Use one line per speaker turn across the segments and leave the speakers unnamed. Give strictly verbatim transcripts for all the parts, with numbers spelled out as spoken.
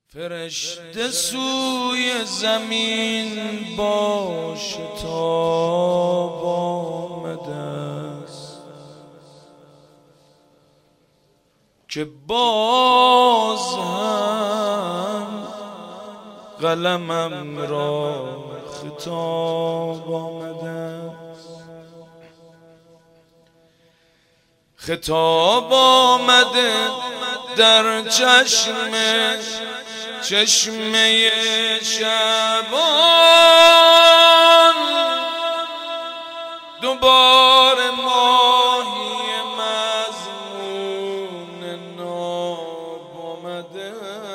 فرشته سوی زمین با شتاب آمده است که باز هم قلمم را خطاب آمده است. خطاب آمده در چشم چشمه شبان، دوباره ماهی مضمون ناب آمده.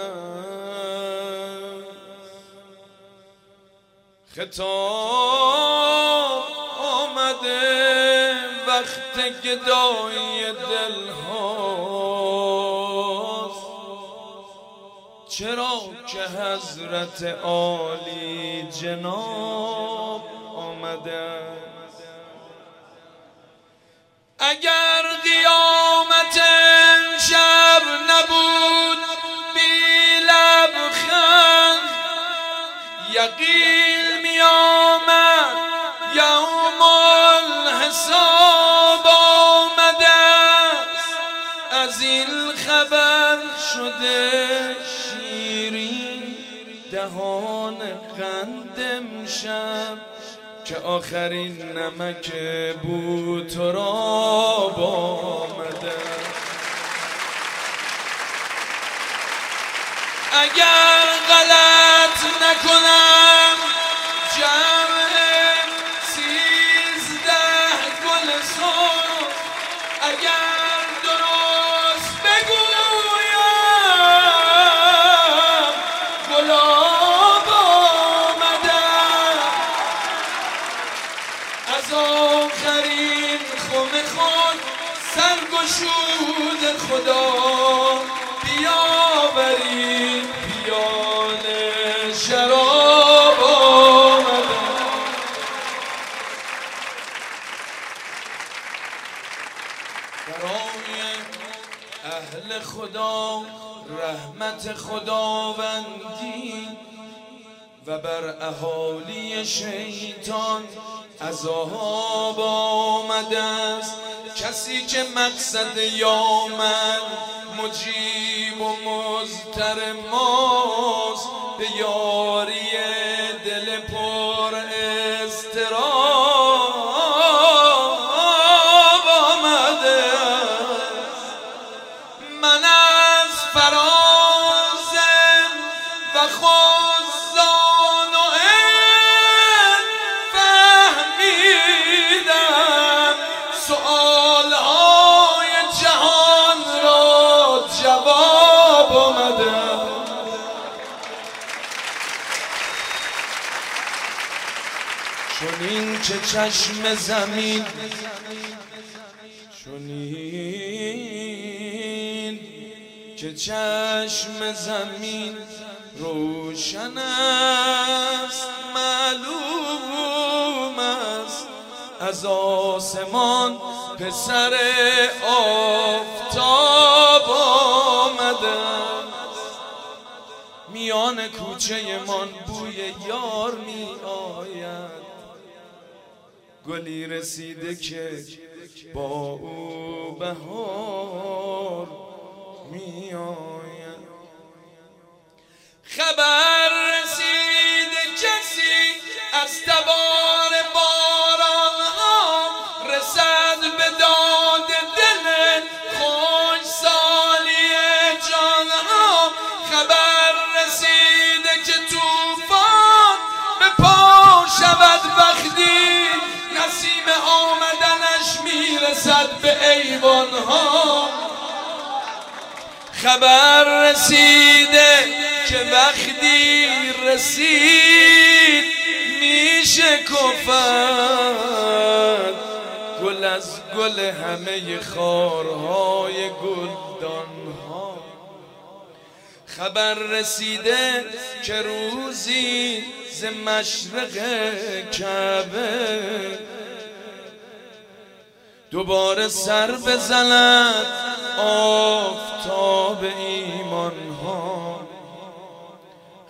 خطاب آمده وقت گدای دلهاست، چرا که حضرت عالی جناب آمده. اگر قیامت امشب نبود بی لبخند، یقین می آمد یوم الحساب آمده است. از این خبر شده شیرین دهان قند امشب که آخرین نمک بوتراب آمده. اگر غلط نکنم جمع سیزده گل سرخ، اگر درست بگویم گلاب آمده. از آخرین خم خود سرگشود خدا بیاورید پیاله شراب آمده. برای اهل خدا رحمت خداوندی و بر اهالی شیطان عذاب آمده است. کسی که مقصد یامن مجیب و مضطر ماست، به یاری دل پر اضطراب آمده است. من از فرازم و خزان و علم فهمیدم سؤالهای جهان را جواب آمده. چنین که چشم زمین چنین که چشم زمین روشن است، معلوم است از آسمان پسر آفتاب آمده. میان کوچه من بوی یار می آید، گلی رسیده که با او بهار می آید. خبر رسیده کسی از تبار باران ها رسد به داد دل خوش سالی جان ها. خبر رسیده که طوفان به پا شود وقتی نسیم آمدنش میرسد به ایوان ها. خبر رسیده که وقتی رسید میشه کفت گل از گل همه خارهای گلدان ها. خبر رسیده که روزی ز مشرق کعبه دوباره سر بزند آفتاب ایمان ها.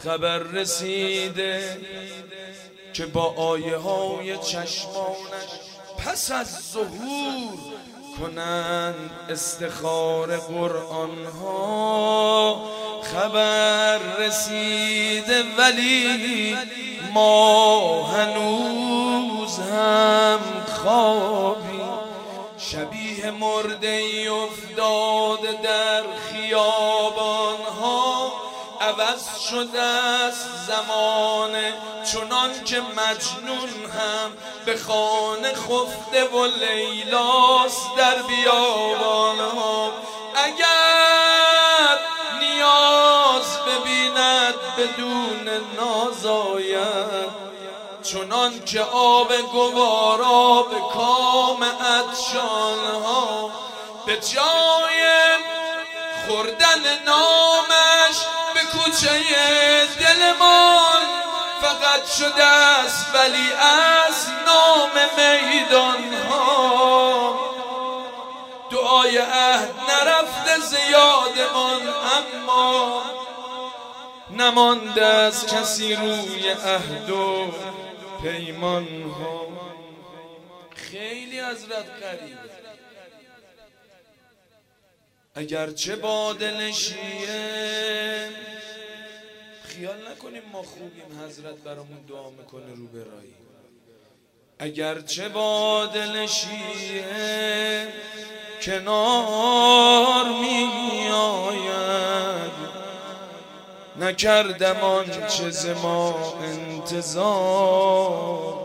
خبر رسیده که با آیه های چشمانش پس از ظهور کنند استخار قرآن ها. خبر رسیده ولی ما هنوز هم خوابی، شبیه مرده افتاده در خیابان ها. عوض شده است زمانه چنان که مجنون هم به خانه خفته و لیلاست در بیابان ها. اگر نیاز ببیند بدون ناز آید، چنان که آب گوارا به کام عطشان ها. به جای خوردن نامش به کوچه دلمان فقط شده است ولی از نام میدان ها. دعای عهد نرفته زیادمان، اما نمانده از کسی روی عهد و پیمان ها. خیلی حضرت قریب، اگرچه با دل شیعه خیال نکنیم ما خوبیم، حضرت برامون دعا میکنه رو به راهی. اگرچه با دل شیعه کنار می آید، نکردم آنچه ز ما انتظار.